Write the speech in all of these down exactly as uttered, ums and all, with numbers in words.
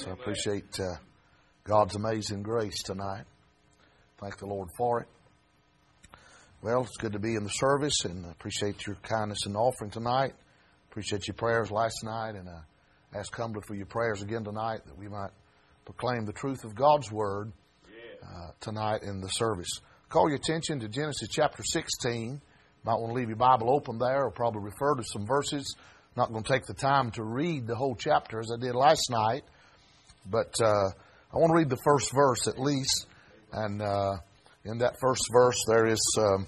So I appreciate uh, God's amazing grace tonight. Thank the Lord for it. Well, it's good to be in the service, and I appreciate your kindness in the offering tonight. Appreciate your prayers last night, and I ask humbly for your prayers again tonight that we might proclaim the truth of God's Word uh, tonight in the service. Call your attention to Genesis chapter sixteen. Might want to leave your Bible open there, or probably refer to some verses. Not going to take the time to read the whole chapter as I did last night, but uh, I want to read the first verse at least. And uh, in that first verse, there is um,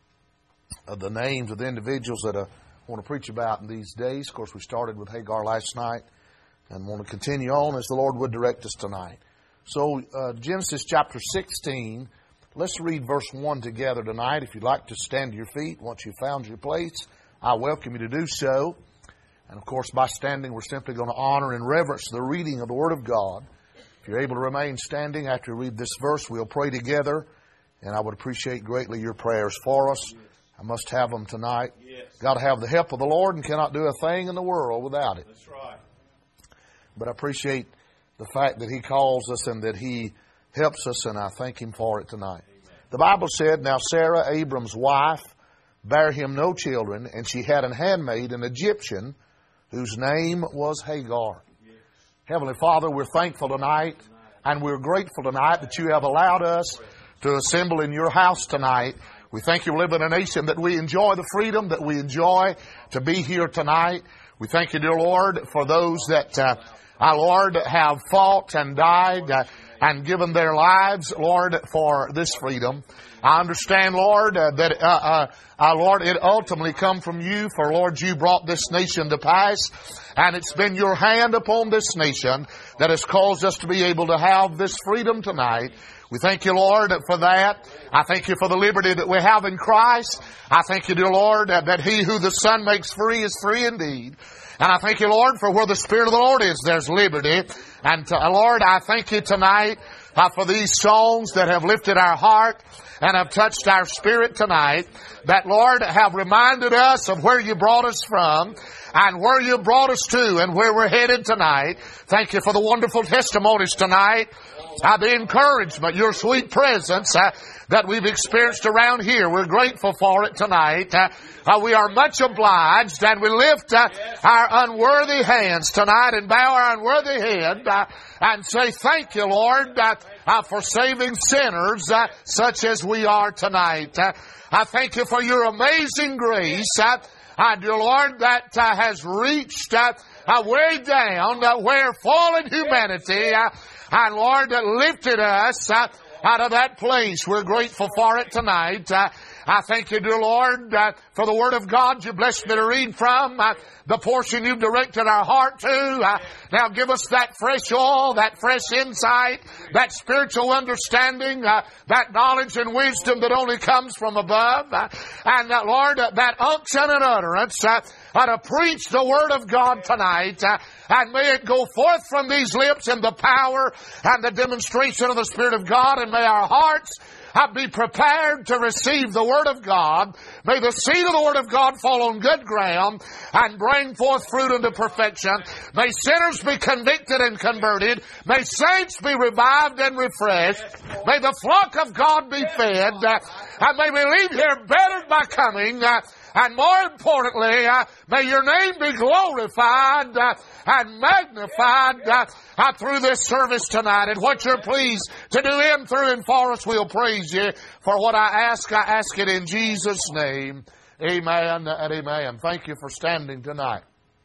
uh, the names of the individuals that I want to preach about in these days. Of course, we started with Hagar last night, and want to continue on as the Lord would direct us tonight. So, uh, Genesis chapter sixteen. Let's read verse one together tonight. If you'd like to stand to your feet once you've found your place, I welcome you to do so. And, of course, by standing, we're simply going to honor and reverence the reading of the Word of God. If you're able to remain standing after we read this verse, we'll pray together. And I would appreciate greatly your prayers for us. I must have them tonight. Yes. Got to have the help of the Lord and cannot do a thing in the world without it. That's right. But I appreciate the fact that He calls us and that He helps us, and I thank Him for it tonight. Amen. The Bible said, "Now Sarah, Abram's wife, bare him no children, and she had an handmaid, an Egyptian, whose name was Hagar." Yes. Heavenly Father, we're thankful tonight, and we're grateful tonight that You have allowed us to assemble in Your house tonight. We thank You we live in a nation that we enjoy the freedom that we enjoy to be here tonight. We thank You, dear Lord, for those that, uh, our Lord, have fought and died uh, and given their lives, Lord, for this freedom. I understand, Lord, uh, that, uh, uh, uh, Lord, it ultimately come from You, for, Lord, You brought this nation to pass, and it's been Your hand upon this nation that has caused us to be able to have this freedom tonight. We thank You, Lord, for that. I thank You for the liberty that we have in Christ. I thank You, dear Lord, that He who the Son makes free is free indeed. And I thank You, Lord, for where the Spirit of the Lord is, there's liberty. And uh, Lord, I thank You tonight uh, for these songs that have lifted our heart and have touched our spirit tonight, that, Lord, have reminded us of where You brought us from and where You brought us to and where we're headed tonight. Thank You for the wonderful testimonies tonight, uh, the encouragement, Your sweet presence uh, that we've experienced around here. We're grateful for it tonight. Uh, uh, we are much obliged, and we lift uh, our unworthy hands tonight and bow our unworthy head uh, and say thank You, Lord, uh, uh, for saving sinners uh, such as we are tonight. Uh, I thank You for Your amazing grace, uh, uh, dear Lord, that uh, has reached uh, uh, way down uh, where fallen humanity, uh, and Lord, uh, lifted us uh, out of that place. We're grateful for it tonight. Uh, I thank You, dear Lord, uh, for the Word of God You blessed me to read from, uh, the portion You've directed our heart to. Uh, now give us that fresh oil, that fresh insight, that spiritual understanding, uh, that knowledge and wisdom that only comes from above. Uh, and uh, Lord, uh, that unction and utterance uh, uh, to preach the Word of God tonight. Uh, and may it go forth from these lips in the power and the demonstration of the Spirit of God. And may our hearts uh, be prepared to receive the Word of God. May the seed of the Word of God fall on good ground and bring forth fruit unto perfection. May sinners be convicted and converted. May saints be revived and refreshed. May the flock of God be fed. Uh, and may we leave here bettered by coming. Uh, And more importantly, uh, may Your name be glorified uh, and magnified uh, uh, through this service tonight. And what You're pleased to do in, through, and for us, we'll praise You. For what I ask, I ask it in Jesus' name. Amen and amen. Thank you for standing tonight.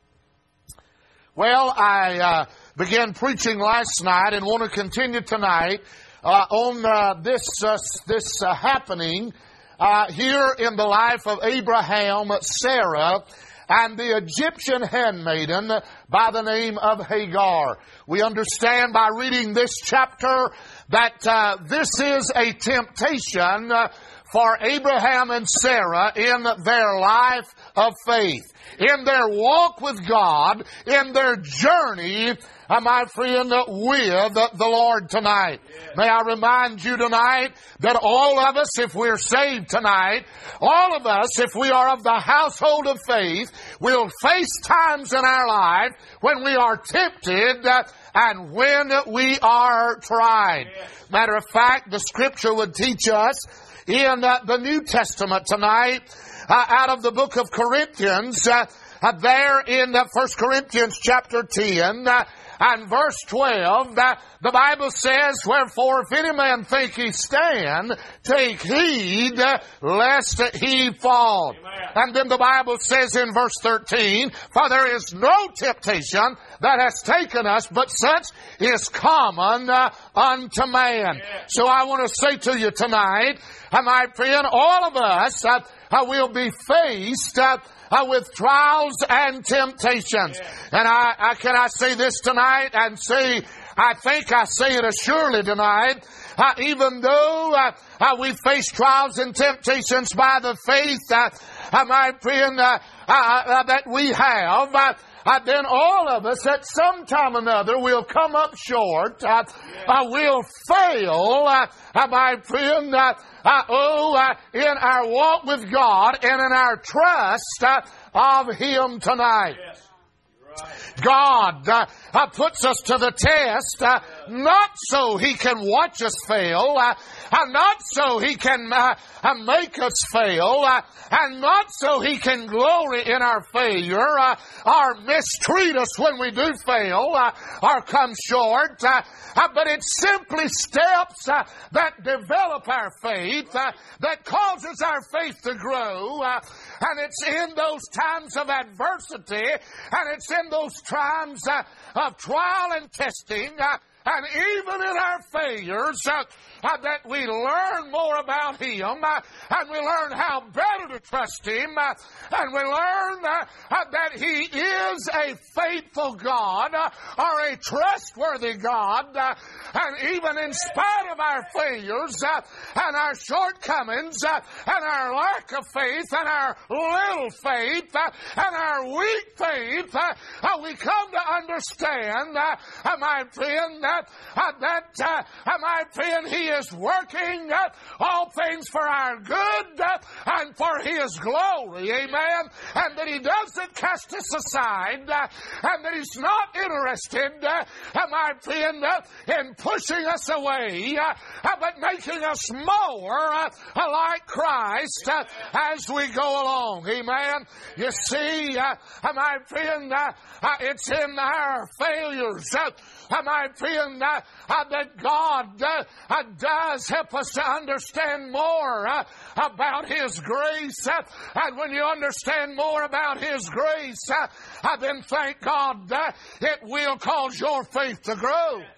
Well, I uh, began preaching last night and want to continue tonight uh, on uh, this, uh, this uh, happening Uh, here in the life of Abraham, Sarah, and the Egyptian handmaiden by the name of Hagar. We understand by reading this chapter that uh, this is a temptation uh, for Abraham and Sarah in their life of faith. in their walk with God, in their journey, uh, my friend, uh, with uh, the Lord tonight. Yes. May I remind you tonight that all of us, if we're saved tonight, all of us, if we are of the household of faith, will face times in our life when we are tempted uh, and when we are tried. Yes. Matter of fact, the Scripture would teach us in uh, the New Testament tonight, uh, out of the book of Corinthians, uh, uh, there in uh, First Corinthians chapter ten, uh, and verse twelve, uh, the Bible says, "Wherefore, if any man think he stand, take heed uh, lest he fall." Amen. And then the Bible says in verse thirteen, "For there is no temptation that has taken us, but such is common uh, unto man." Yeah. So I want to say to you tonight, uh, my friend, all of us uh, uh, will be faced uh, Uh, with trials and temptations. Yeah. And I, I can I say this tonight and say, I think I say it assuredly tonight, uh, even though uh, uh, we face trials and temptations by the faith, uh, uh, my friend, uh, uh, uh, that we have, uh, Uh, then all of us at some time or another will come up short, uh, uh, will fail, uh, uh, my friend, uh, uh, oh, uh, in our walk with God and in our trust uh, of Him tonight. Yes. God uh, uh, puts us to the test, uh, not so He can watch us fail, uh, uh, not so He can uh, uh, make us fail, uh, and not so He can glory in our failure, uh, or mistreat us when we do fail, uh, or come short, uh, uh, but it's simply steps uh, that develop our faith, uh, that causes our faith to grow, uh, and it's in those times of adversity, and it's in those times uh, of trial and testing, uh, and even in our failures, uh, uh, that we learn more about Him, uh, and we learn how better to trust Him, uh, and we learn uh, uh, that He is a faithful God, uh, or a trustworthy God, uh, and even in spite of our failures, uh, and our shortcomings, uh, and our lack of faith, and our little faith, uh, and our weak faith, uh, uh, we come to understand, uh, uh, my friend, uh, uh, that, uh, uh, my friend, He is working uh, all things for our good uh, and for His glory, amen, and that He doesn't cast us aside, uh, and that He's not interested, uh, uh, my friend, uh, in pushing us away, uh, uh, but making us more uh, uh, like Christ uh, as we go along, amen. You see, uh, uh, my friend, uh, uh, it's in our failures, uh, uh, my friend, uh, uh, that God uh, uh, does help us to understand more uh, about His grace. Uh, and when you understand more about His grace, uh, uh, then thank God uh, it will cause your faith to grow. Yes.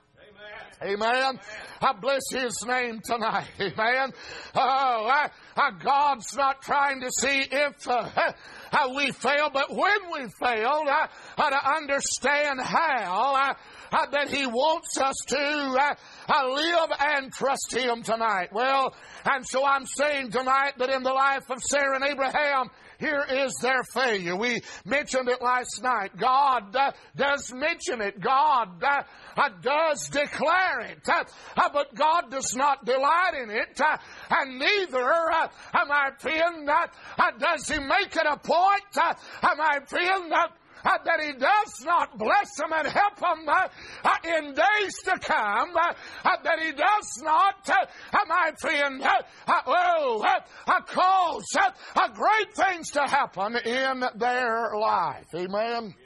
Amen. Amen. I bless His name tonight. Amen. Oh, uh, uh, God's not trying to see if uh, uh, we fail, but when we fail, uh, uh, to understand how uh, uh, that He wants us to uh, uh, live and trust Him tonight. Well, and so I'm saying tonight that in the life of Sarah and Abraham, here is their failure. We mentioned it last night. God uh, does mention it. God uh, uh, does declare it. Uh, uh, but God does not delight in it. Uh, and neither, uh, uh, my friend, uh, uh, does He make it a point, uh, uh, my friend, uh, Uh, that He does not bless them and help them uh, uh, in days to come, uh, uh, that He does not, uh, uh, my friend, uh, uh, oh, uh, uh, cause uh, uh, great things to happen in their life. Amen.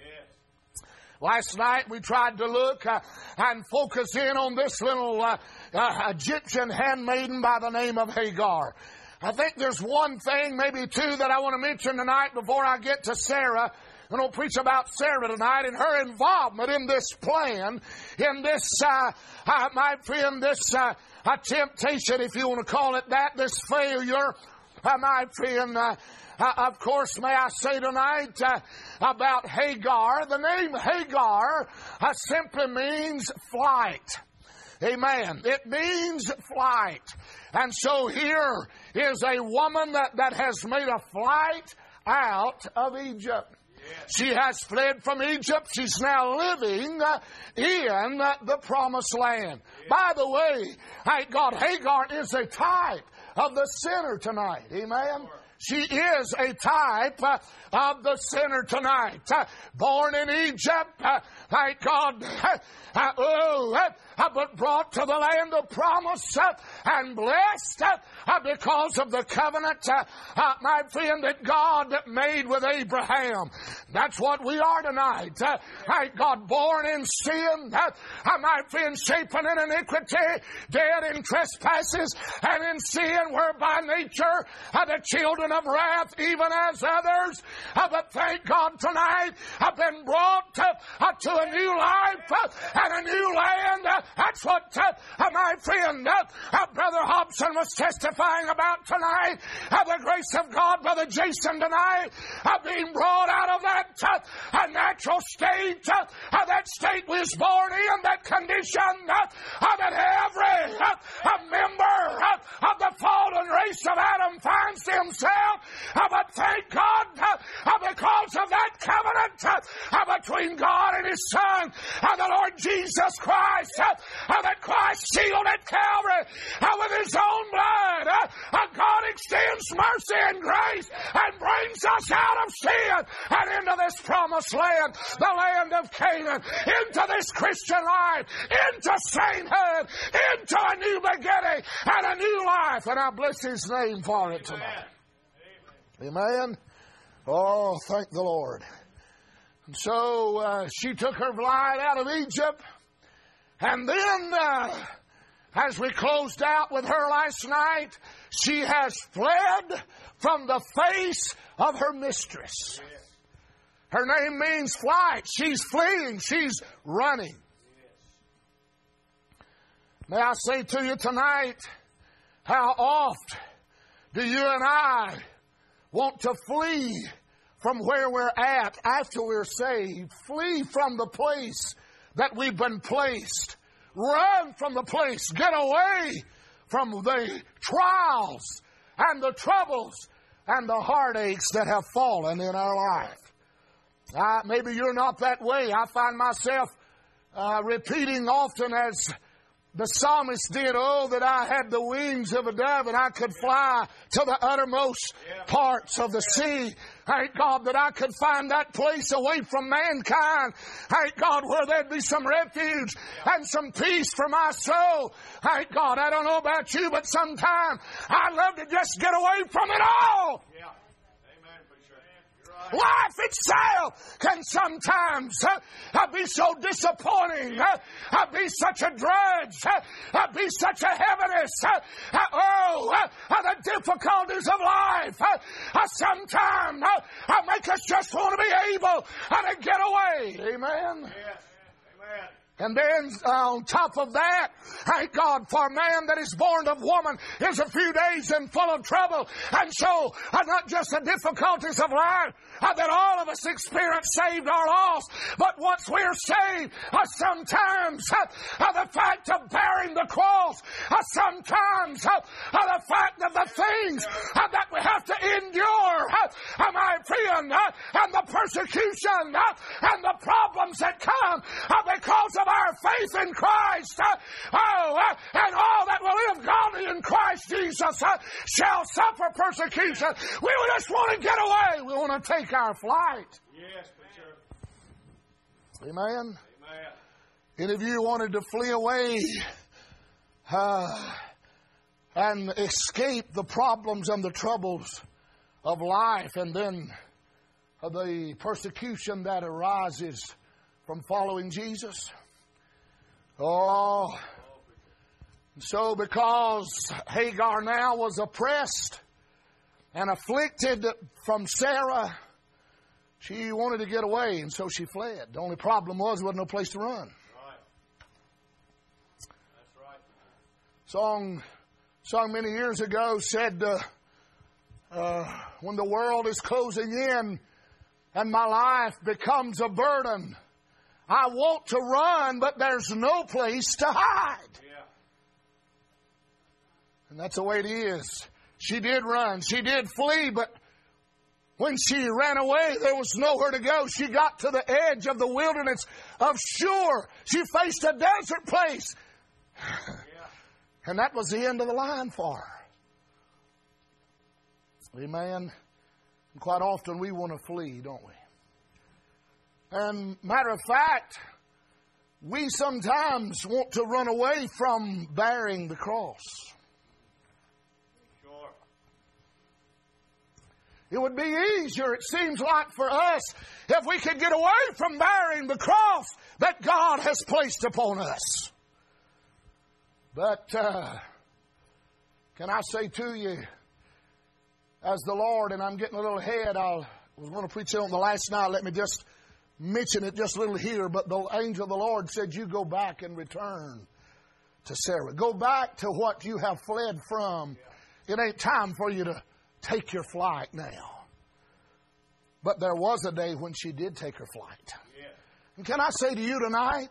Last night we tried to look uh, and focus in on this little uh, uh, Egyptian handmaiden by the name of Hagar. I think there's one thing, maybe two, that I want to mention tonight before I get to Sarah. I'm going to preach about Sarah tonight and her involvement in this plan, in this, uh, uh, my friend, this uh, uh, temptation, if you want to call it that, this failure, uh, my friend. Uh, uh, of course, may I say tonight uh, about Hagar. The name Hagar uh, simply means flight. Amen. It means flight. And so here is a woman that, that has made a flight out of Egypt. She has fled from Egypt. She's now living uh, in uh, the promised land. By the way, thank God, Hagar is a type of the sinner tonight. Amen? She is a type uh, of the sinner tonight. Uh, born in Egypt, uh, thank God, uh, oh, uh, but brought to the land of promise uh, and blessed uh, because of the covenant, uh, uh, my friend, that God made with Abraham. That's what we are tonight. Uh, thank God, born in sin, uh, uh, my friend, shapen in iniquity, dead in trespasses and in sin, were by nature uh, the children of wrath, even as others. Uh, but thank God tonight have been brought uh, uh, to a new life uh, and a new land. Uh, that's what uh, uh, my friend, uh, uh, Brother Hobson, was testifying about tonight. Uh, the grace of God, Brother Jason, tonight, uh, being brought out of that uh, a natural state, uh, uh, that state we was born in, that condition uh, uh, that every uh, uh, member uh, of the fallen race of Adam finds himself. Uh, but thank God, uh, uh, because of that covenant uh, uh, between God and His Son, uh, the Lord Jesus Christ, uh, uh, that Christ sealed at Calvary uh, with His own blood. Uh, uh, God extends mercy and grace and brings us out of sin and into this promised land, the land of Canaan, into this Christian life, into sainthood, into a new beginning and a new life. And I bless His name for it tonight. Amen. Oh, thank the Lord. And so uh, she took her flight out of Egypt. And then, uh, as we closed out with her last night, she has fled from the face of her mistress. Her name means flight. She's fleeing. She's running. May I say to you tonight, how oft do you and I want to flee from where we're at after we're saved? Flee from the place that we've been placed. Run from the place. Get away from the trials and the troubles and the heartaches that have fallen in our life. Uh, maybe you're not that way. I find myself uh, repeating often as the psalmist did, oh, that I had the wings of a dove and I could fly to the uttermost parts of the sea. Thank God that I could find that place away from mankind. Thank God where there'd be some refuge and some peace for my soul. Thank God, I don't know about you, but sometimes I'd love to just get away from it all. Yeah. Life itself can sometimes uh, be so disappointing, uh, uh, be such a drudge, uh, uh, be such a heaviness. Uh, uh, oh, uh, uh, the difficulties of life uh, uh, sometimes uh, uh, make us just want to be able uh, to get away. Amen? Yes. Amen. And then uh, on top of that, thank God, for a man that is born of woman is a few days and full of trouble. And so, uh, not just the difficulties of life uh, that all of us experience, saved or lost, but once we're saved, uh, sometimes uh, uh, the fact of bearing the cross, uh, sometimes uh, uh, the fact of the things uh, that we have to endure, uh, uh, my friend, uh, and the persecution uh, and the problems that come uh, because of our faith in Christ, uh, oh, uh, and all that will live godly in Christ Jesus uh, shall suffer persecution. We just want to get away. We want to take our flight. Yes, Amen. Amen. Any of you wanted to flee away uh, and escape the problems and the troubles of life, and then uh, the persecution that arises from following Jesus? Oh, so because Hagar now was oppressed and afflicted from Sarah, she wanted to get away, and so she fled. The only problem was there wasn't no place to run. Right. That's right. Song, song many years ago said, uh, uh, when the world is closing in and my life becomes a burden, I want to run, but there's no place to hide. Yeah. And that's the way it is. She did run. She did flee, but When she ran away, there was nowhere to go. She got to the edge of the wilderness of Shur. She faced a desert place. And that was the end of the line for her. Amen. And quite often we want to flee, don't we? And matter of fact, we sometimes want to run away from bearing the cross. Sure. It would be easier, it seems like, for us if we could get away from bearing the cross that God has placed upon us. But uh, can I say to you, as the Lord, and I'm getting a little ahead, I was going to preach it on the last night. Let me just mention it just a little here. But the angel of the Lord said, you go back and return to Sarah. Go back to what you have fled from. It ain't time for you to take your flight now. But there was a day when she did take her flight. And can I say to you tonight,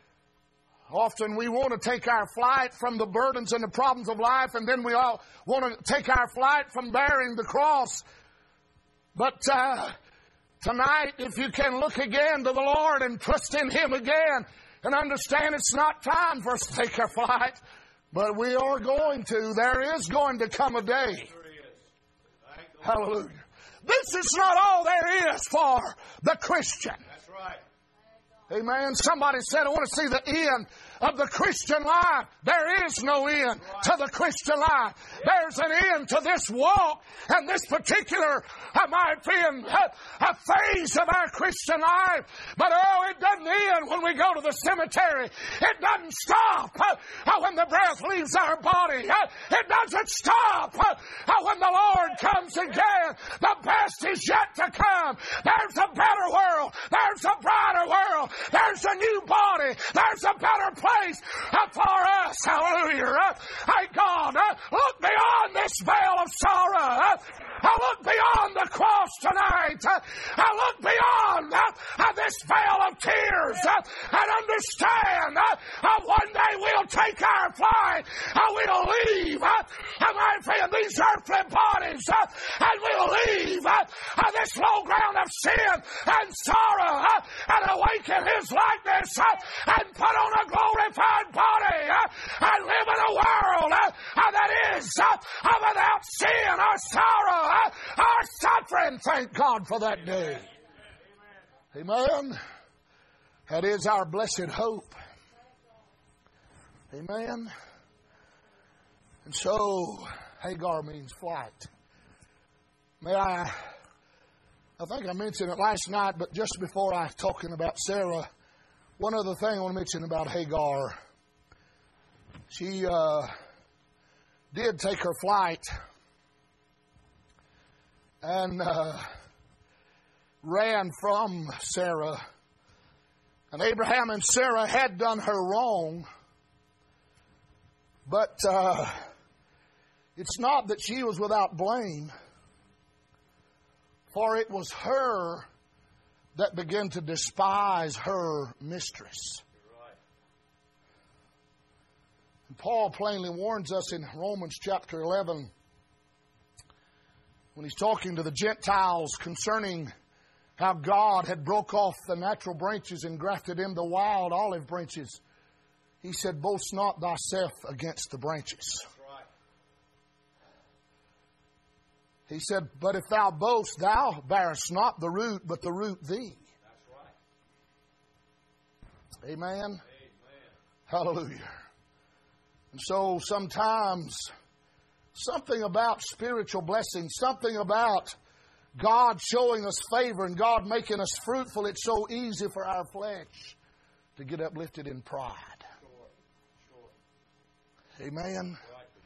often we want to take our flight from the burdens and the problems of life, and then we all want to take our flight from bearing the cross. But uh, tonight, if you can look again to the Lord and trust in Him again and understand it's not time for us to take our flight, but we are going to. There is going to come a day. Hallelujah. This is not all there is for the Christian. That's right. Amen. Somebody said, I want to see the end of the Christian life. There is no end to the Christian life. There's an end to this walk and this particular, uh, might be a, a phase of our Christian life. But oh, it doesn't end when we go to the cemetery. It doesn't stop uh, when the breath leaves our body. Uh, it doesn't stop uh, when the Lord comes again. The best is yet to come. There's a better world. There's a brighter world. There's a new body. There's a better place for us. Hallelujah. Hey, God, look beyond this veil of sorrow. I look beyond the cross tonight. I look beyond this veil of tears and understand one day we'll take our flight. We'll leave, my friend, these earthly bodies, and we'll leave this low ground of sin and sorrow and awaken His likeness and put on a glorified body and live in a world that is without sin or sorrow or suffering. Thank God for that day. Amen. That is our blessed hope. Amen. And so, Hagar means flight. May I, I think I mentioned it last night, but just before I talking about Sarah, one other thing I want to mention about Hagar. She uh, did take her flight and uh, ran from Sarah. And Abraham and Sarah had done her wrong. But uh, it's not that she was without blame. For it was her that began to despise her mistress. And Paul plainly warns us in Romans chapter eleven, when he's talking to the Gentiles concerning how God had broke off the natural branches and grafted in the wild olive branches. He said, boast not thyself against the branches. That's right. He said, but if thou boast, thou bearest not the root, but the root thee. That's right. Amen. Amen. Hallelujah. And so sometimes something about spiritual blessing, something about God showing us favor and God making us fruitful, it's so easy for our flesh to get uplifted in pride. Amen.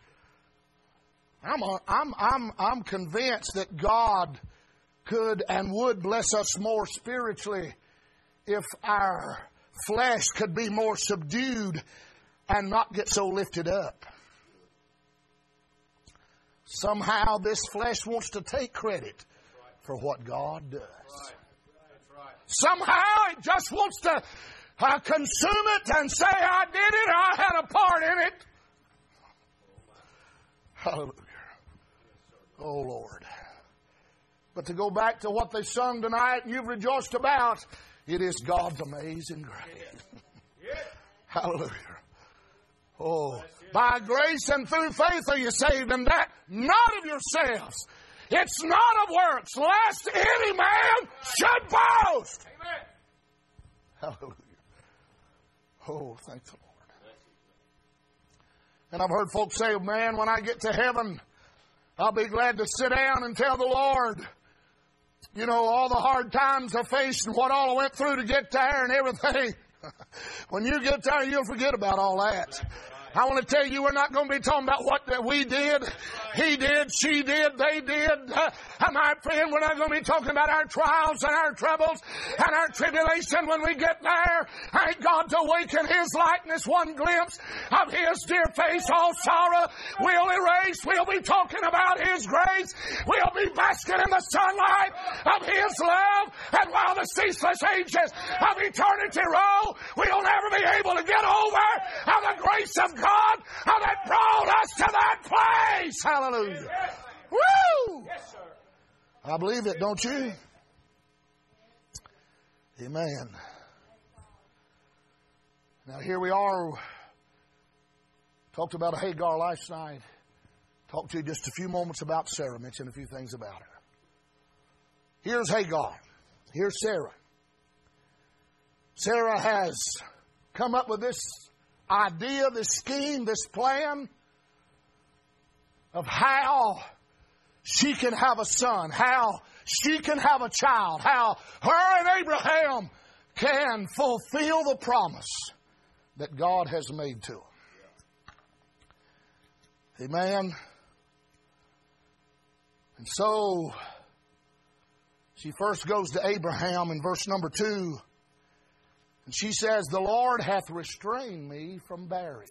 I'm, a, I'm, I'm, I'm convinced that God could and would bless us more spiritually if our flesh could be more subdued and not get so lifted up. Somehow this flesh wants to take credit for what God does. Somehow it just wants to uh, consume it and say, I did it, I had a part in it. Hallelujah. Oh, Lord. But to go back to what they sung tonight and you've rejoiced about, it is God's amazing grace. Hallelujah. Oh, by grace and through faith are you saved, and that not of yourselves. It's not of works, lest any man should boast. Amen. Hallelujah. Oh, thank the Lord. And I've heard folks say, man, when I get to heaven, I'll be glad to sit down and tell the Lord, you know, all the hard times I faced and what all I went through to get there and everything. When you get there, you'll forget about all that. I want to tell you, we're not going to be talking about what we did, he did, she did, they did. Uh, my friend, we're not going to be talking about our trials and our troubles and our tribulation when we get there. Thank God to awaken His likeness, one glimpse of His dear face, all sorrow will erase. We'll be talking about His grace. We'll be basking in the sunlight of His love. And while the ceaseless ages of eternity roll, we'll never be able to get over how the grace of God God, how that brought us to that place. Hallelujah. Yes, woo! Yes, sir. I believe it, don't you? Amen. Now here we are. Talked about a Hagar last night. Talked to you just a few moments about Sarah. Mentioned a few things about her. Here's Hagar. Here's Sarah. Sarah has come up with this idea, this scheme, this plan of how she can have a son, how she can have a child, how her and Abraham can fulfill the promise that God has made to them. Amen. And so she first goes to Abraham in verse number two. And she says, the Lord hath restrained me from bearing.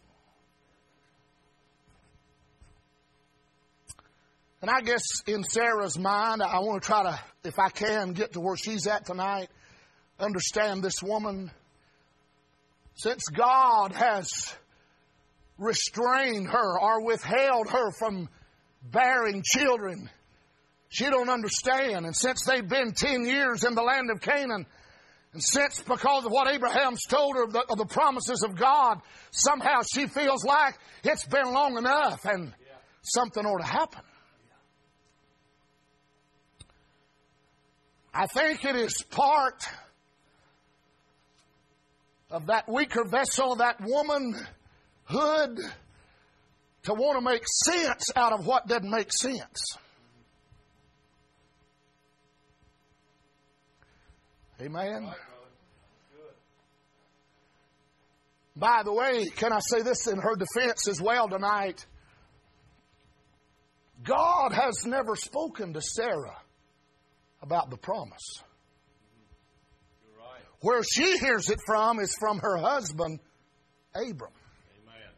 And I guess in Sarah's mind, I want to try to, if I can, get to where she's at tonight, understand this woman. Since God has restrained her or withheld her from bearing children, she don't understand. And since they've been ten years in the land of Canaan, and since, because of what Abraham's told her of the, of the promises of God, somehow she feels like it's been long enough and yeah. something ought to happen. Yeah. I think it is part of that weaker vessel, that womanhood, to want to make sense out of what doesn't make sense. Amen. By the way, can I say this in her defense as well tonight? God has never spoken to Sarah about the promise. You're right. Where she hears it from is from her husband, Abram. Amen.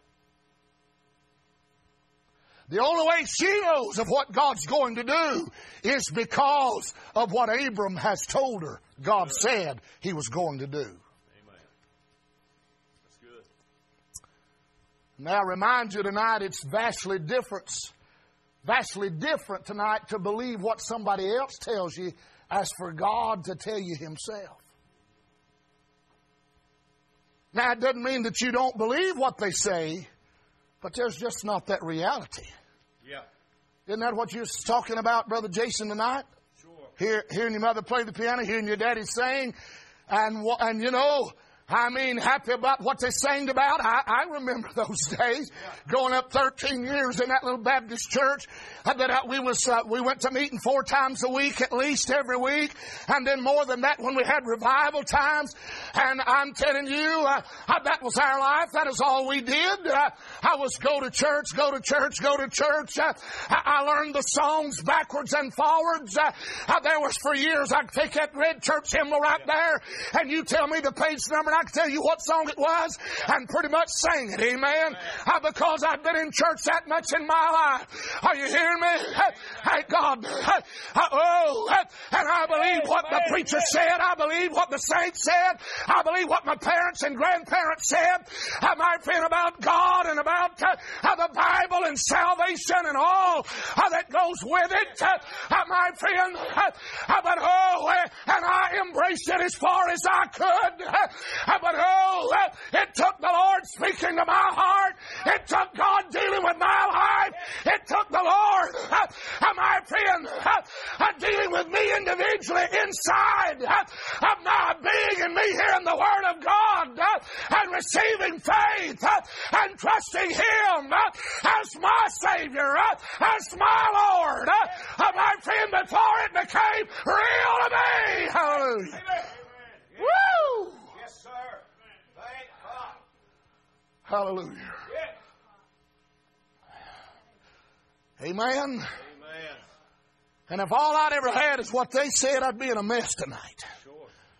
The only way she knows of what God's going to do is because of what Abram has told her God said He was going to do. May I remind you tonight, it's vastly different, vastly different tonight to believe what somebody else tells you as for God to tell you Himself. Now, it doesn't mean that you don't believe what they say, but there's just not that reality. Yeah. Isn't that what you was talking about, Brother Jason, tonight? Sure. Hear, hearing your mother play the piano, hearing your daddy sing, and and you know, I mean, happy about what they sang about. I, I remember those days, growing up thirteen years in that little Baptist church. I bet I, we was uh, we went to meeting four times a week, at least every week, and then more than that when we had revival times. And I'm telling you, uh, that was our life. That is all we did. Uh, I was go to church, go to church, go to church. Uh, I, I learned the songs backwards and forwards. Uh, uh, there was for years I'd take that red church hymnal right there, and you tell me the page number. I can tell you what song it was and pretty much sang it. Amen. Uh, because I've been in church that much in my life. Are you hearing me? Thank God. Uh, oh, uh, and I believe what the preacher said. I believe what the saints said. I believe what my parents and grandparents said. Uh, my friend, about God and about uh, uh, the Bible and salvation and all uh, that goes with it. Uh, uh, my friend, uh, uh, but oh, uh, and I embraced it as far as I could. Uh, uh, but oh, uh, it took the Lord speaking to my heart. It took God dealing with my life. It took the Lord, uh, uh, my friend, uh, uh, dealing with me individually inside uh, of my being and me hearing the Word of God uh, and receiving faith uh, and trusting Him uh, as my Savior, uh, as my Lord. Uh, uh, my friend, before it became real to me. Hallelujah. Amen. Woo! Yes, sir. Thank God. Hallelujah. Yes. Amen. Amen. And if all I'd ever had is what they said, I'd be in a mess tonight. Sure.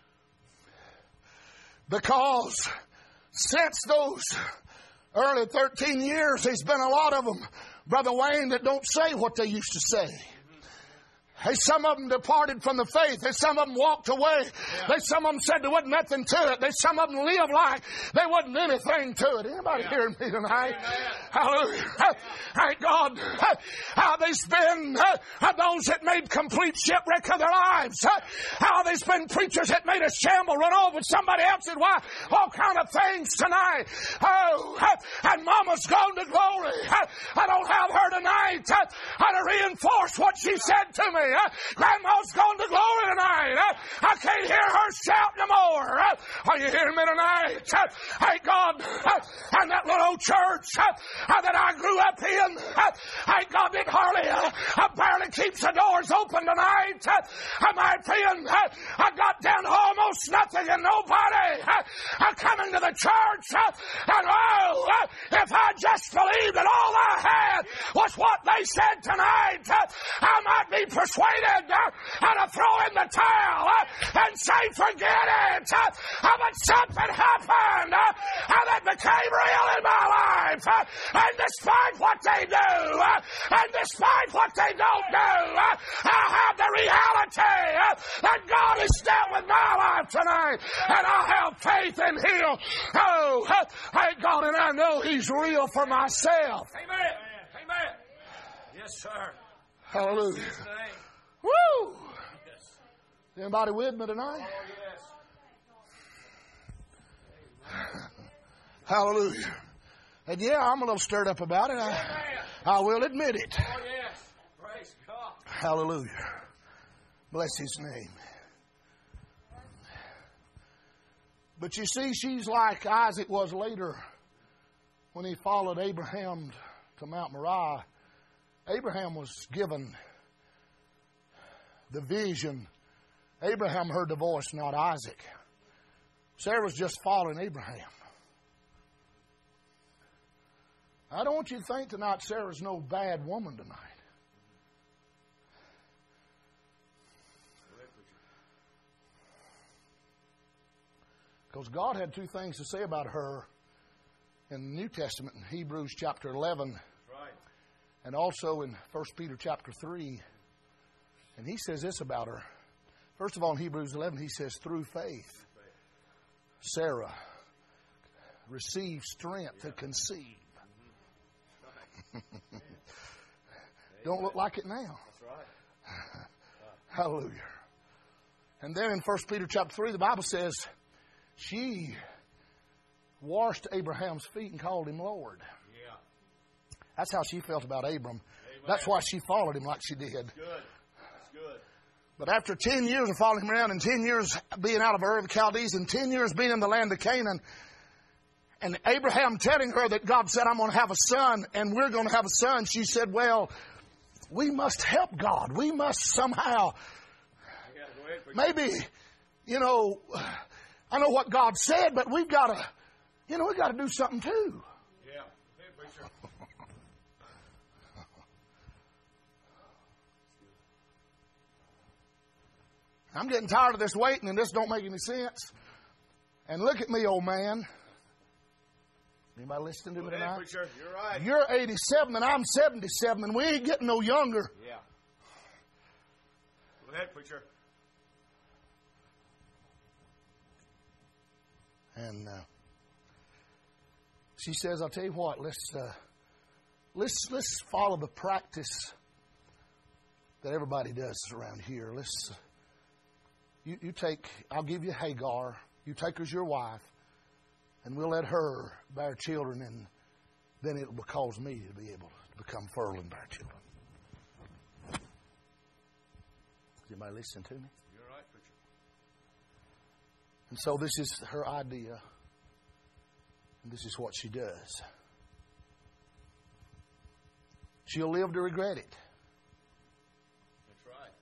Because since those early thirteen years, there's been a lot of them, Brother Wayne, that don't say what they used to say. Hey, some of them departed from the faith. Hey, some of them walked away. Yeah. They, some of them said there wasn't nothing to it. They, some of them lived like there wasn't anything to it. Anybody Yeah. hearing me tonight? Amen. Hallelujah. Thank God. How there's been uh, those that made complete shipwreck of their lives. Uh, how there's been preachers that made a shamble, run over somebody else's wife. All kind of things tonight. Oh, uh, and Mama's gone to glory. Uh, I don't have her tonight uh, to reinforce what she said to me. Uh, Grandma's gone to glory tonight. Uh, I can't hear her shout no more. Uh, are you hearing me tonight? Uh, thank God. Uh, and that little old church uh, uh, that I grew up in, uh, thank God it hardly uh, uh, barely keeps the doors open tonight. Uh, uh, my friend, uh, I got down to almost nothing and nobody uh, uh, coming to the church. Uh, and oh, uh, if I just believed that all I had was what they said tonight, uh, I might be persuaded uh, to throw in the towel uh, and say, forget it. Uh, uh, but something happened uh, uh, that became real in my life. Uh, and despite what they do, uh, and despite what they don't do, uh, I have the reality uh, that God has dealt with my life tonight. And I have faith in Him. Oh, uh, thank God, and I know He's real for myself. Amen. Amen. Yes, sir. Hallelujah. In His name. Woo! Yes. Anybody with me tonight? Oh, yes. Hallelujah. And yeah, I'm a little stirred up about it. I, I will admit it. Oh, yes. Praise God. Hallelujah. Bless His name. But you see, she's like Isaac was later when he followed Abraham to Mount Moriah. Abraham was given the vision. Abraham heard the voice, not Isaac. Sarah was just following Abraham. I don't want you to think tonight Sarah's no bad woman tonight. Because God had two things to say about her in the New Testament, in Hebrews chapter eleven. Right. And also in First Peter chapter three. And he says this about her. First of all, in Hebrews eleven, he says, through faith, Sarah received strength to conceive. Don't look like it now. That's right. Hallelujah. And then in First Peter chapter three, the Bible says, she washed Abraham's feet and called him Lord. Yeah. That's how she felt about Abram. Amen. That's why she followed him like she did. Good. That's good. But after ten years of following him around and ten years being out of Ur of the Chaldees and ten years being in the land of Canaan, and Abraham telling her that God said, I'm going to have a son and we're going to have a son, she said, well, we must help God. We must somehow, Yeah, go ahead, preacher. maybe, you know, I know what God said, but we've got to, you know, we've got to do something too. Yeah. Go ahead, preacher. I'm getting tired of this waiting and this don't make any sense. And look at me, old man. Anybody listening to Go me ahead, tonight? preacher. You're right. You're eighty-seven and I'm seventy-seven, and we ain't getting no younger. Yeah. Go ahead, preacher. And uh, she says, "I'll tell you what. Let's uh, let's let's follow the practice that everybody does around here. Let's uh, you you take. I'll give you Hagar. You take her as your wife, and we'll let her bear children, and then it will cause me to be able to become fertile and bear children." Is anybody listening to me? You're right, preacher. And so this is her idea. And this is what she does. She'll live to regret it. That's right.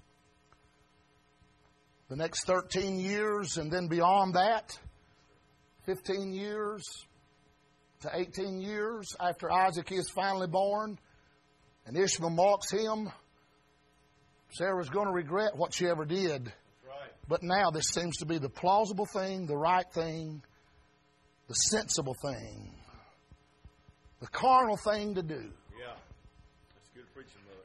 The next thirteen years and then beyond that, fifteen years to eighteen years after Isaac is finally born and Ishmael mocks him, Sarah's going to regret what she ever did. That's right. But now this seems to be the plausible thing, the right thing, the sensible thing, the carnal thing to do. Yeah. That's good preaching, Mother.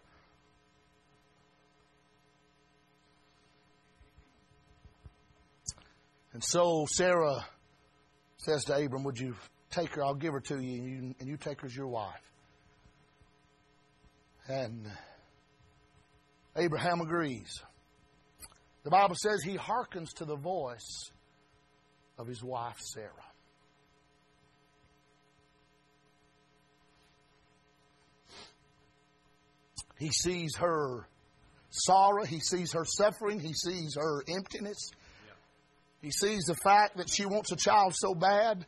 And so Sarah says to Abram, "Would you take her? I'll give her to you, and you, and you take her as your wife." And Abraham agrees. The Bible says he hearkens to the voice of his wife Sarah. He sees her sorrow. He sees her suffering. He sees her emptiness. Yeah. He sees the fact that she wants a child so bad.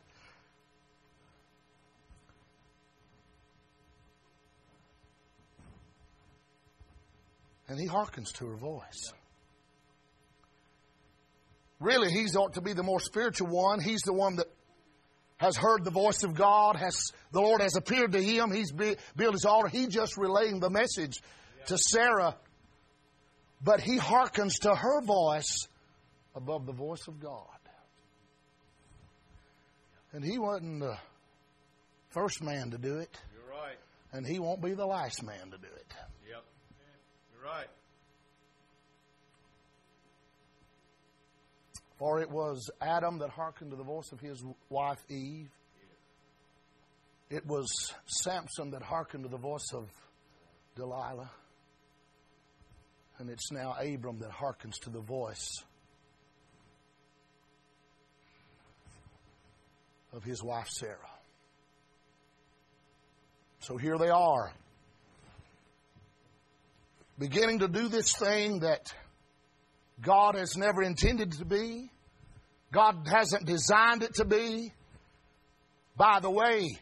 And he hearkens to her voice. Really, he's ought to be the more spiritual one. He's the one that has heard the voice of God. Has the Lord has appeared to him. He's be, built his altar. He's just relaying the message yeah. to Sarah. But he hearkens to her voice above the voice of God. And he wasn't the first man to do it. You're right. And he won't be the last man to do it. Yep. You're right. For it was Adam that hearkened to the voice of his wife Eve. It was Samson that hearkened to the voice of Delilah. And it's now Abram that hearkens to the voice of his wife Sarah. So here they are, beginning to do this thing that God has never intended to be. God hasn't designed it to be. By the way,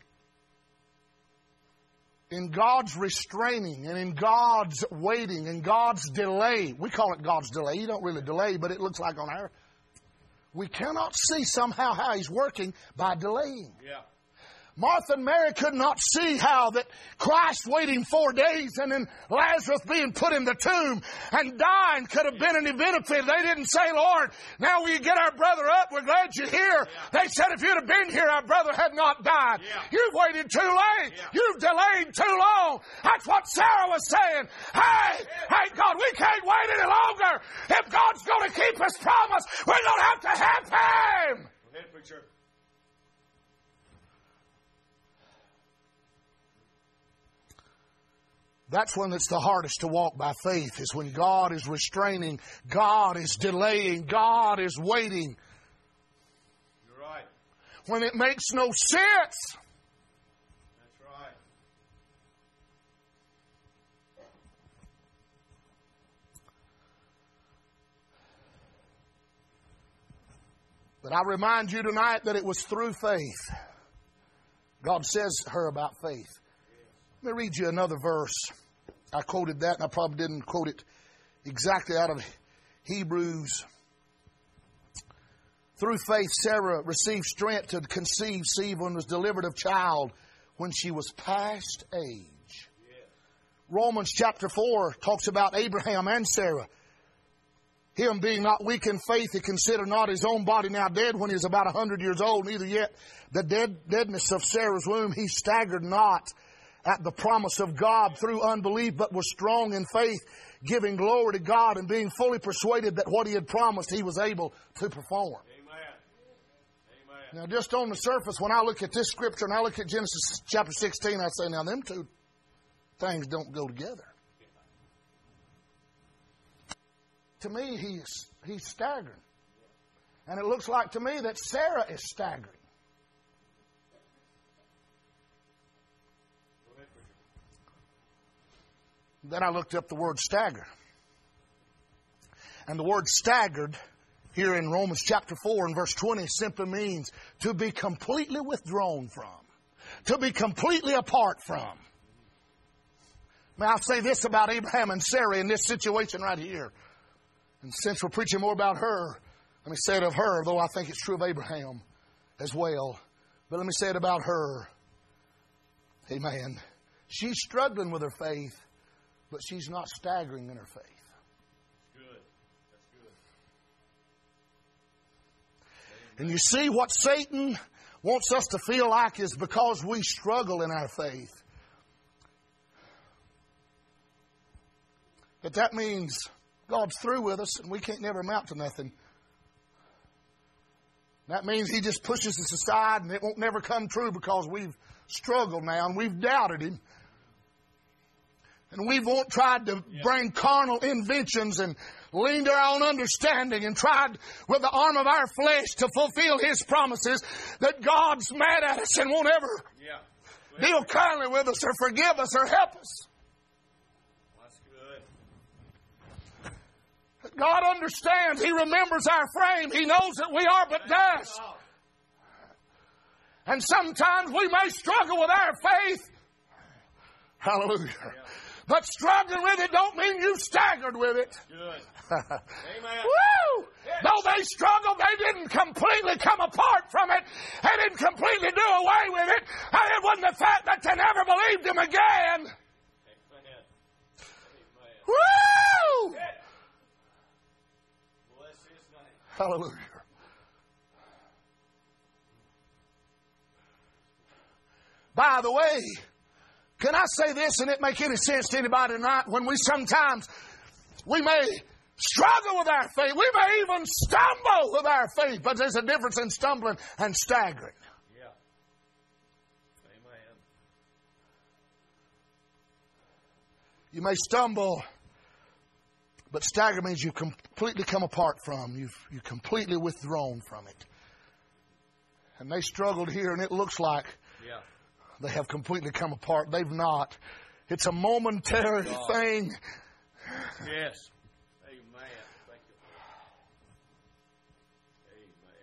in God's restraining and in God's waiting and God's delay, we call it God's delay. You don't really delay, but it looks like on our, we cannot see somehow how He's working by delaying. Yeah. Martha and Mary could not see how that Christ waiting four days and then Lazarus being put in the tomb and dying could have been any benefit. They didn't say, "Lord, now we get our brother up. We're glad you're here." Yeah. They said, "If you'd have been here, our brother had not died." Yeah. You've waited too late. Yeah. You've delayed too long. That's what Sarah was saying. Hey, yeah. hey, God, we can't wait any longer. If God's going to keep His promise, we're going to have to have Him. Go ahead, preacher. That's when it's the hardest to walk by faith, is when God is restraining, God is delaying, God is waiting. You're right. When it makes no sense. That's right. But I remind you tonight that it was through faith. God says to her about faith. Let me read you another verse. I quoted that, and I probably didn't quote it exactly out of Hebrews. Through faith, Sarah received strength to conceive, Siva, and was delivered of child when she was past age. Yes. Romans chapter four talks about Abraham and Sarah. him being not weak in faith, he considered not his own body now dead when he was about a hundred years old, neither yet the dead, deadness of Sarah's womb. He staggered not at the promise of God through unbelief, but was strong in faith, giving glory to God and being fully persuaded that what he had promised he was able to perform. Amen. Amen. Now, just on the surface, when I look at this scripture and I look at Genesis chapter sixteen, I say, now, them two things don't go together. To me, he's, he's staggering. And it looks like to me that Sarah is staggering. Then I looked up the word stagger. And the word staggered here in Romans chapter four and verse twenty simply means to be completely withdrawn from. To be completely apart from. May I say this about Abraham and Sarah in this situation right here. And since we're preaching more about her, let me say it of her, though I think it's true of Abraham as well. But let me say it about her. Amen. She's struggling with her faith, but she's not staggering in her faith. Good. That's good. And you see, what Satan wants us to feel like is because we struggle in our faith, that that means God's through with us and we can't never amount to nothing. That means he just pushes us aside and it won't never come true because we've struggled now and we've doubted him. And we've tried to Yeah. bring carnal inventions and lean to our own understanding and tried with the arm of our flesh to fulfill his promises, that God's mad at us and won't ever Yeah. deal kindly with us or forgive us or help us. That's good. God understands. He remembers our frame. He knows that we are but dust. And sometimes we may struggle with our faith. Hallelujah. Yeah. But struggling with it don't mean you staggered with it. Good. Amen. Woo! Though they struggled, they didn't completely come apart from it. They didn't completely do away with it. And it wasn't the fact that they never believed him again. Amen. Amen. Woo! Bless his name. Hallelujah. By the way, can I say this and it make any sense to anybody tonight? When we sometimes, we may struggle with our faith. We may even stumble with our faith. But there's a difference in stumbling and staggering. Yeah. Amen. You may stumble, but stagger means you've completely come apart from. You've, you've completely withdrawn from it. And they struggled here, and it looks like Yeah. they have completely come apart. They've not. It's a momentary God. thing. Yes. Amen. Thank you. Amen.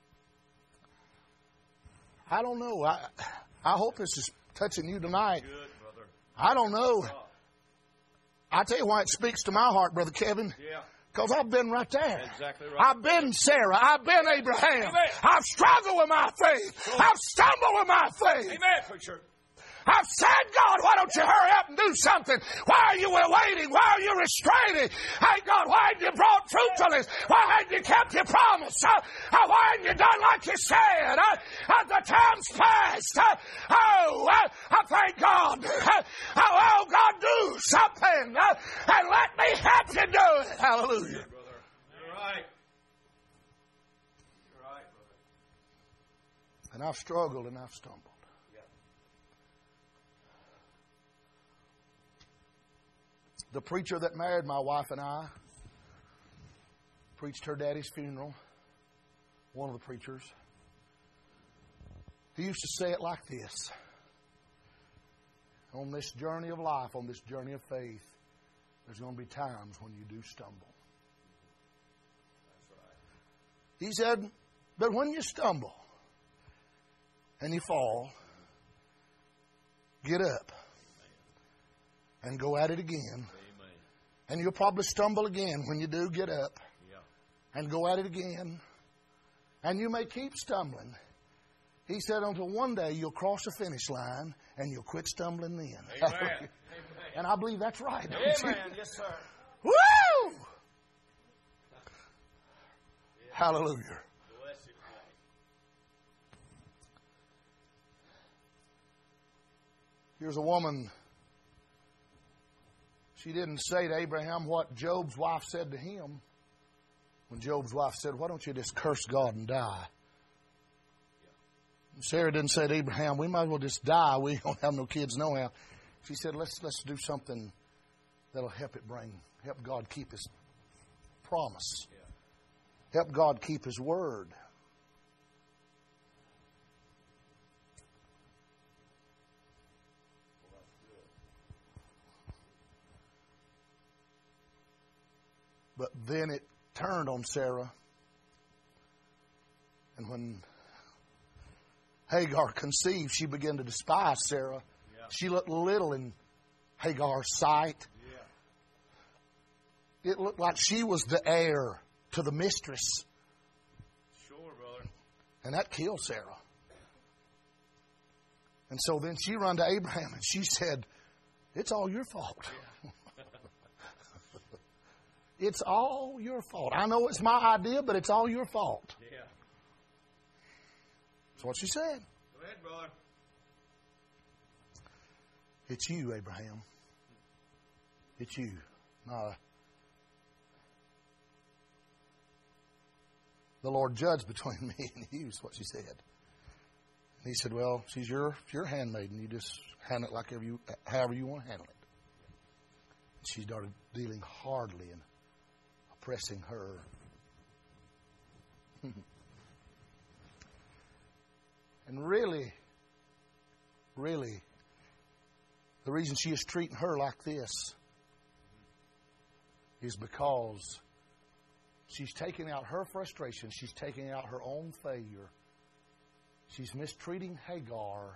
I don't know. I I hope this is touching you tonight. Good, brother. I don't know. God. I tell you why it speaks to my heart, Brother Kevin. Yeah. Because I've been right there. Exactly right. I've been Sarah. I've been Abraham. Amen. I've struggled with my faith. I've stumbled with my faith. Amen, preacher. I've said, God, why don't you hurry up and do something? Why are you waiting? Why are you restraining? Hey, God, why haven't you brought fruitfulness? Why haven't you kept your promise? Uh, uh, why haven't you done like you said? Uh, uh, the time's passed. Uh, oh, uh, I thank God. Uh, oh, God, do something uh, and let me help you do it. Hallelujah. Brother. You're right. You're right, brother. And I've struggled and I've stumbled. The preacher that married my wife and I preached her daddy's funeral. One of the preachers. He used to say it like this. On this journey of life, on this journey of faith, there's going to be times when you do stumble. That's right. He said, but when you stumble and you fall, get up and go at it again. Amen. And you'll probably stumble again. When you do, get up Yeah. and go at it again. And you may keep stumbling. He said until one day you'll cross the finish line and you'll quit stumbling then. Amen. Amen. And I believe that's right. don't you? Amen. Yes, sir. Woo! Hallelujah. Bless His name. Here's a woman. She didn't say to Abraham what Job's wife said to him. When Job's wife said, why don't you just curse God and die? And Sarah didn't say to Abraham, we might as well just die. We don't have no kids no how. She said, let's let's do something that'll help it bring, help God keep His promise. Help God keep His word. But then it turned on Sarah. And when Hagar conceived, she began to despise Sarah. Yeah. She looked little in Hagar's sight. Yeah. It looked like she was the heir to the mistress. Sure, brother. And that killed Sarah. And so then she ran to Abraham and she said, it's all your fault. It's all your fault. I know it's my idea, but it's all your fault. Yeah. That's what she said. Go ahead, brother. It's you, Abraham. It's you. Not the Lord judged between me and you, is what she said. And he said, well, she's your your handmaiden. You just handle it like however you, however you want to handle it. And she started dealing hardly and oppressing her. And really, really, the reason she is treating her like this is because she's taking out her frustration. She's taking out her own failure. She's mistreating Hagar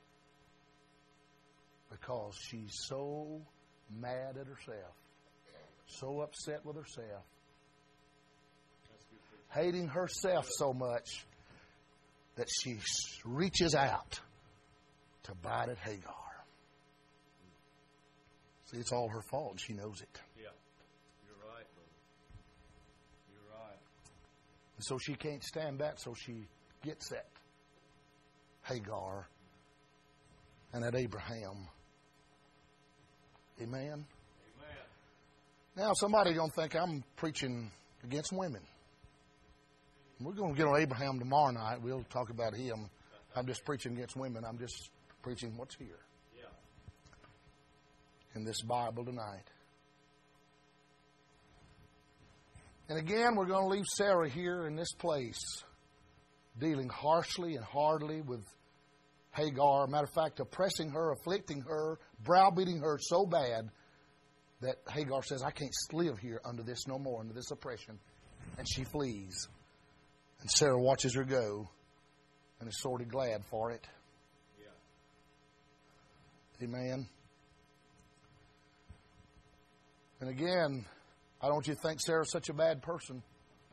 because she's so mad at herself, so upset with herself, hating herself so much that she reaches out to bite at Hagar. See, it's all her fault, and she knows it. Yeah. You're right, brother. You're right. And so she can't stand that, so she gets at Hagar and at Abraham. Amen? Amen. Now, somebody's going to think I'm preaching against women. We're going to get on Abraham tomorrow night. We'll talk about him. I'm just preaching against women. I'm just preaching what's here Yeah. in this Bible tonight. And again, we're going to leave Sarah here in this place, dealing harshly and hardly with Hagar. Matter of fact, oppressing her, afflicting her, browbeating her so bad that Hagar says, I can't live here under this no more, under this oppression. And she flees. And Sarah watches her go and is sort of glad for it. Yeah. Amen. And again, I don't want you to think Sarah's such a bad person.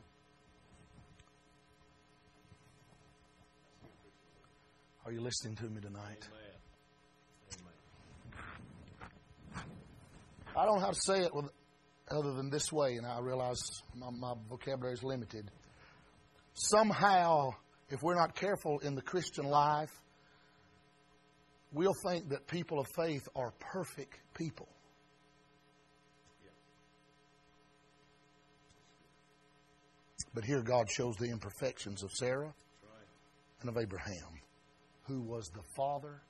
Are you listening to me tonight? Amen. Amen. I don't know how to say it with, other than this way, and I realize my, my vocabulary is limited. Somehow, if we're not careful in the Christian life, we'll think that people of faith are perfect people. Yeah. But here God shows the imperfections of Sarah That's right. and of Abraham, who was the father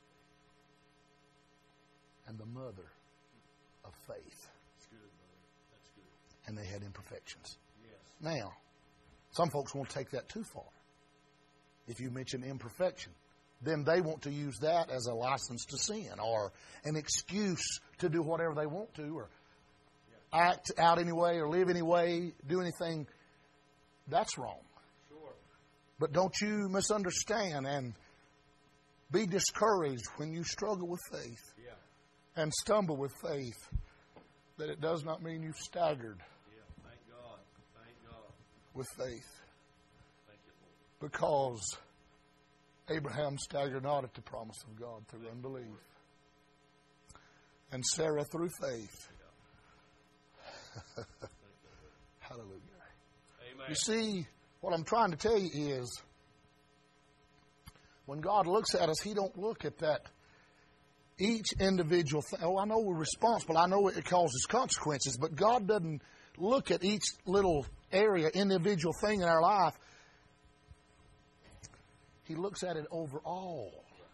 and the mother of faith. That's good, brother. That's good. And they had imperfections. Yes. Now, some folks won't take that too far. If you mention imperfection, then they want to use that as a license to sin or an excuse to do whatever they want to or Yeah. act out anyway or live anyway, do anything. That's wrong. Sure. But don't you misunderstand and be discouraged when you struggle with faith Yeah. and stumble with faith, that it does not mean you've staggered Yeah. Thank God. Thank God. with faith. Thank you, Lord. Because Abraham staggered not at the promise of God through unbelief. And Sarah through faith. Yeah. Hallelujah. Amen. You see, what I'm trying to tell you is, when God looks at us, He don't look at that each individual thing. Oh, I know we're responsible. I know it causes consequences, but God doesn't look at each little area, individual thing in our life. He looks at it overall.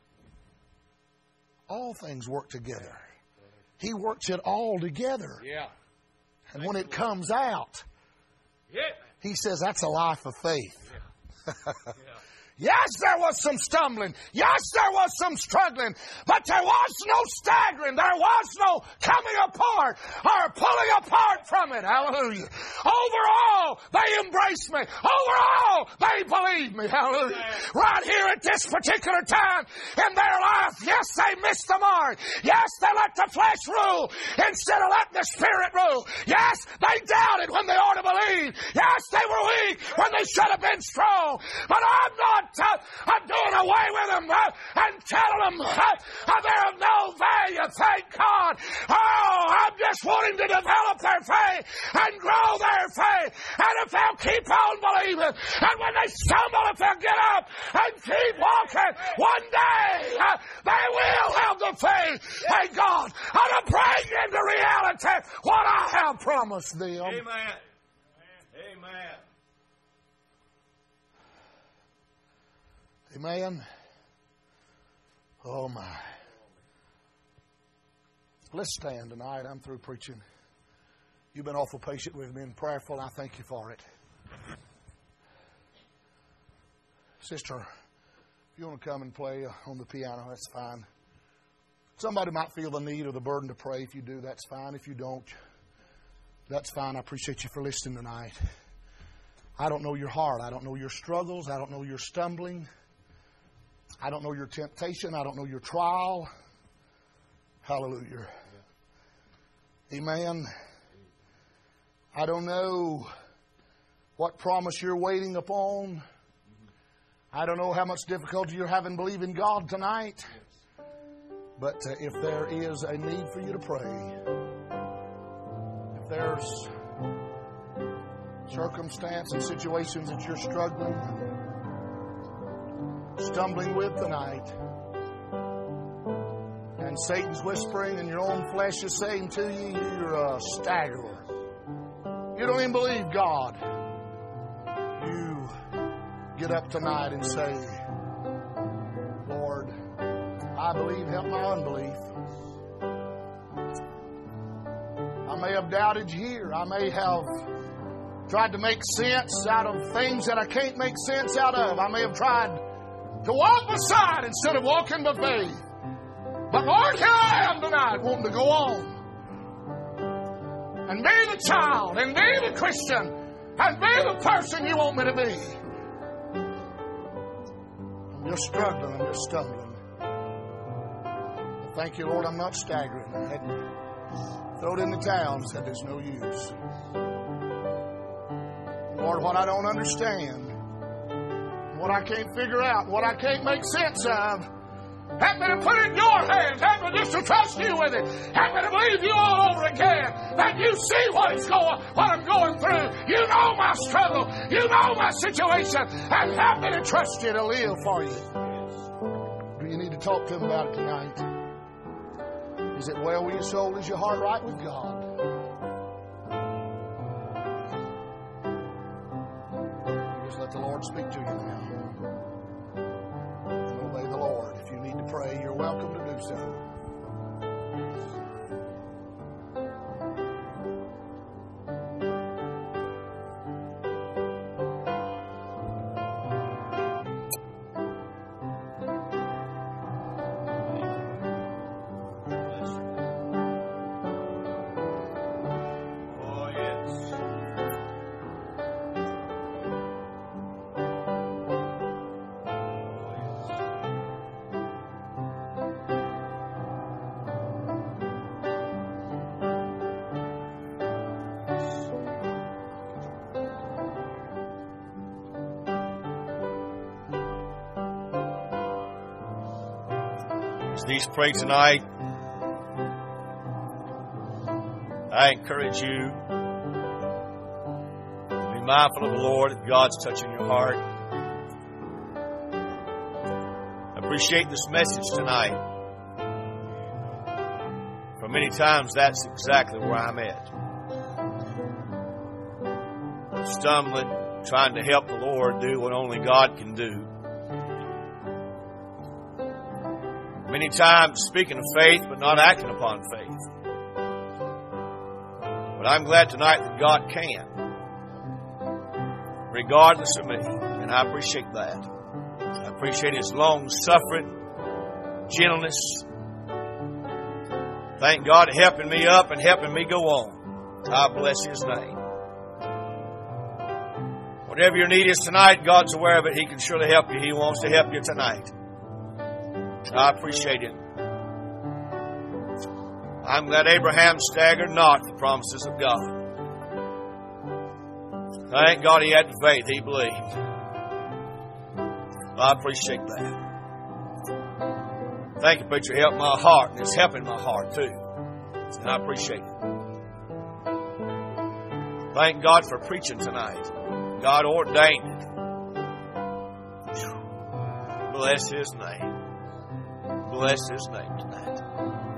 All things work together. He works it all together. Yeah. And when it comes out, Yeah. He says that's a life of faith. Yeah. Yeah. Yes, there was some stumbling. Yes, there was some struggling. But there was no staggering. There was no coming apart or pulling apart from it. Hallelujah. Overall, they embraced me. Overall, they believed me. Hallelujah. Right here at this particular time in their life, yes, they missed the mark. Yes, they let the flesh rule instead of letting the Spirit rule. Yes, they doubted when they ought to believe. Yes, they were weak when they should have been strong. But I'm not Uh, I'm doing away with them uh, and telling them uh, uh, they're of no value, thank God. Oh, I'm just wanting to develop their faith and grow their faith. And if they'll keep on believing, and when they stumble, if they'll get up and keep walking, one day uh, they will have the faith, thank God, and to bring into reality what I have promised them. Amen. Amen. Amen. Oh my. Let's stand tonight. I'm through preaching. You've been awful patient with me and prayerful. I thank you for it. Sister, if you want to come and play on the piano, that's fine. Somebody might feel the need or the burden to pray. If you do, that's fine. If you don't, that's fine. I appreciate you for listening tonight. I don't know your heart. I don't know your struggles. I don't know your stumbling. I don't know your temptation. I don't know your trial. Hallelujah. Amen. I don't know what promise you're waiting upon. I don't know how much difficulty you're having believing God tonight. But uh, if there is a need for you to pray, if there's circumstance and situations that you're struggling stumbling with tonight, and Satan's whispering and your own flesh is saying to you, you're a staggerer. You don't even believe God. You get up tonight and say, Lord, I believe, help my unbelief. I may have doubted you here. I may have tried to make sense out of things that I can't make sense out of. I may have tried to walk beside instead of walking by faith. But Lord, here I am tonight wanting to go on and be the child and be the Christian and be the person you want me to be. I'm just struggling. I'm just stumbling. Thank you, Lord, I'm not staggering. I had to throw it in the towel and said there's no use. Lord, what I don't understand, what I can't figure out, what I can't make sense of, help me to put it in your hands. Help me just to trust you with it. Help me to believe you all over again. That you see what is going, what I'm going through. You know my struggle. You know my situation. And help me to trust you to live for you. Do you need to talk to him about it tonight? Is it well with your soul? Is your heart right with God? Just let the Lord speak to you now. Obey the Lord. If you need to pray, you're welcome to do so. Please pray tonight. I encourage you, be mindful of the Lord, that God's touching your heart. I appreciate this message tonight. For many times, that's exactly where I'm at. Stumbling, trying to help the Lord do what only God can do. Many times speaking of faith, but not acting upon faith. But I'm glad tonight that God can, regardless of me. And I appreciate that. I appreciate His long-suffering, gentleness. Thank God for helping me up and helping me go on. God bless His name. Whatever your need is tonight, God's aware of it. He can surely help you. He wants to help you tonight. I appreciate it. I'm glad Abraham staggered not the promises of God. Thank God he had the faith. He believed. I appreciate that. Thank you, preacher. Help my heart. And it's helping my heart too. And I appreciate it. Thank God for preaching tonight. God ordained it. Bless His name. Bless His name tonight.